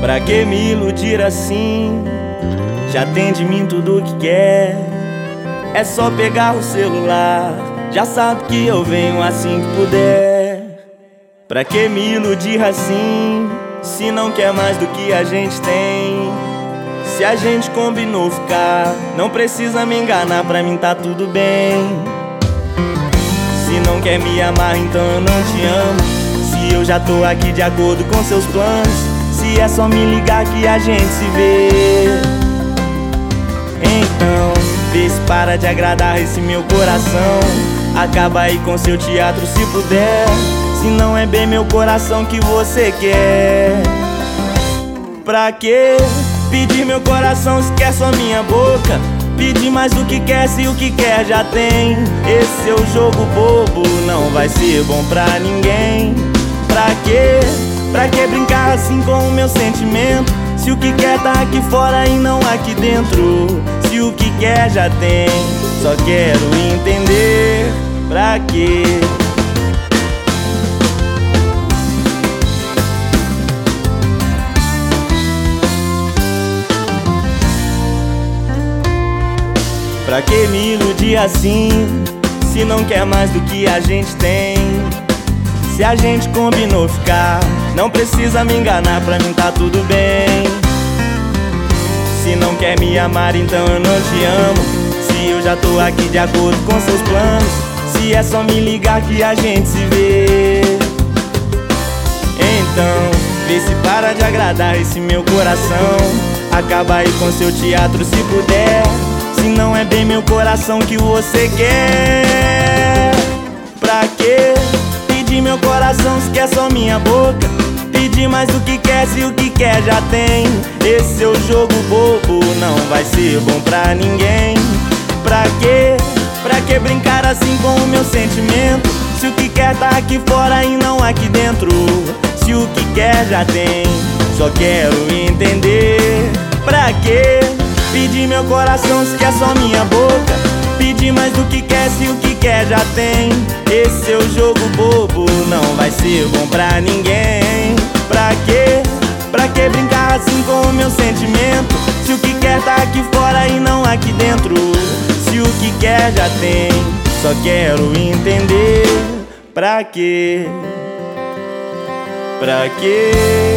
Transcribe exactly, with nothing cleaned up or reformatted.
Pra que me iludir assim? Já tem de mim tudo o que quer. É só pegar o celular, já sabe que eu venho assim que puder. Pra que me iludir assim, se não quer mais do que a gente tem? Se a gente combinou ficar, não precisa me enganar, pra mim tá tudo bem. Se não quer me amar, então eu não te amo. Se eu já tô aqui de acordo com seus planos, se é só me ligar que a gente se vê. Então, vê se para de agradar esse meu coração. Acaba aí com seu teatro se puder. Se não é bem meu coração que você quer. Pra que pedir meu coração se quer só minha boca? Pedir mais do que quer se o que quer já tem. Esse seu jogo bobo não vai ser bom pra ninguém. Pra que, pra que brincar assim com o meu sentimento? Se o que quer tá aqui fora e não aqui dentro. Se o que quer já tem, só quero entender. Pra quê? Pra que me iludir assim, se não quer mais do que a gente tem? Se a gente combinou ficar, não precisa me enganar, pra mim tá tudo bem. Se não quer me amar, então eu não te amo. Se eu já tô aqui de acordo com seus planos, se é só me ligar que a gente se vê. Então, vê se para de agradar esse meu coração. Acaba aí com seu teatro se puder. Se não é bem meu coração que você quer. Pra que pedir meu coração se quer só minha boca? Pedir mais do que quer se o que quer já tem. Esse seu jogo bobo não vai ser bom pra ninguém. Pra que, pra que brincar assim com o meu sentimento? Se o que quer tá aqui fora e não aqui dentro. Se o que quer já tem, só quero entender. Pra que pedir meu coração se quer só minha boca? Pedir mais do que quer se o que quer já tem. Esse seu jogo bobo não vai ser bom pra ninguém. Pra que, pra que brincar assim com o meu sentimento? Se o que quer tá aqui fora e não aqui dentro. Se o que quer já tem, só quero entender. Pra quê? Pra quê?